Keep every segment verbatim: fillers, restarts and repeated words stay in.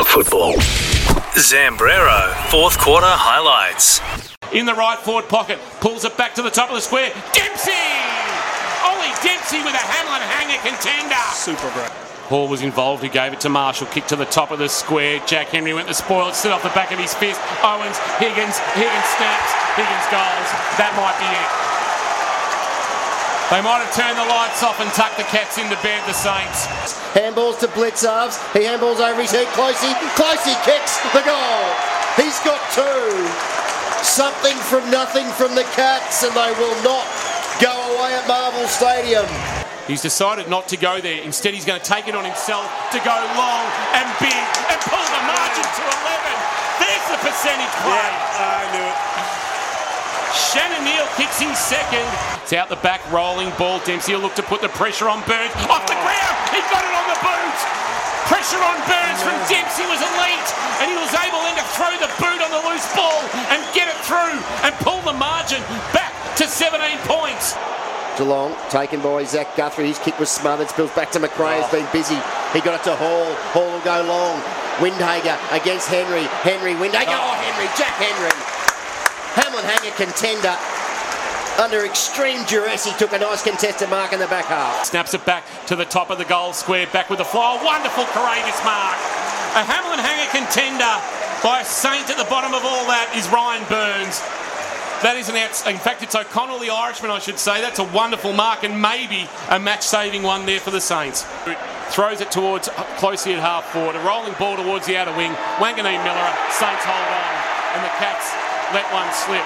K-Rock Football. Zambrero, fourth quarter highlights. In the right forward pocket, pulls it back to the top of the square. Dempsey! Ollie Dempsey with a Hamlin hanger contender. Super great. Hall was involved, he gave it to Marshall, kick to the top of the square. Jack Henry went to spoil it, stood off the back of his fist. Owens, Higgins, Higgins snaps, Higgins goals. That might be it. They might have turned the lights off and tucked the Cats into bed, the Saints. Handballs to Blicavs. He handballs over his head. Closey. Closey kicks the goal. He's got two. Something from nothing from the Cats, and they will not go away at Marvel Stadium. He's decided not to go there. Instead, he's going to take it on himself to go long and big and pull the margin to eleven. There's the percentage play. Yeah, I knew it. Shannon Neal kicks his second. It's out the back, rolling ball. Dempsey will look to put the pressure on Burns. Off the ground, he got it on the boot. Pressure on Burns from Dempsey was elite, and he was able then to throw the boot on the loose ball and get it through and pull the margin back to seventeen points. Geelong, taken by Zach Guthrie. His kick was smothered. Spills back to McRae. Has been busy. He got it to Hall. Hall will go long. Windhager against Henry. Henry, Windhager. Oh, Henry. Jack Henry. Hamlin hanger contender. Under extreme duress, he took a nice contested mark in the back half. Snaps it back to the top of the goal square. Back with the fly. Wonderful, courageous mark. A Hamlin hanger contender by a Saint at the bottom of all that is Ryan Burns. That is an outs- in fact, it's O'Connell, the Irishman, I should say. That's a wonderful mark and maybe a match-saving one there for the Saints. Throws it towards closely at half forward. A rolling ball towards the outer wing. Wanganeen Miller, Saints hold on. And the Cats let one slip.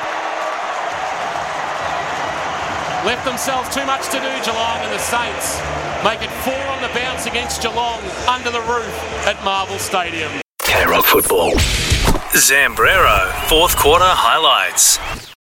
Left themselves too much to do, Geelong, and the Saints make it four on the bounce against Geelong under the roof at Marvel Stadium. K-Rock Football. Zambrero, fourth quarter highlights.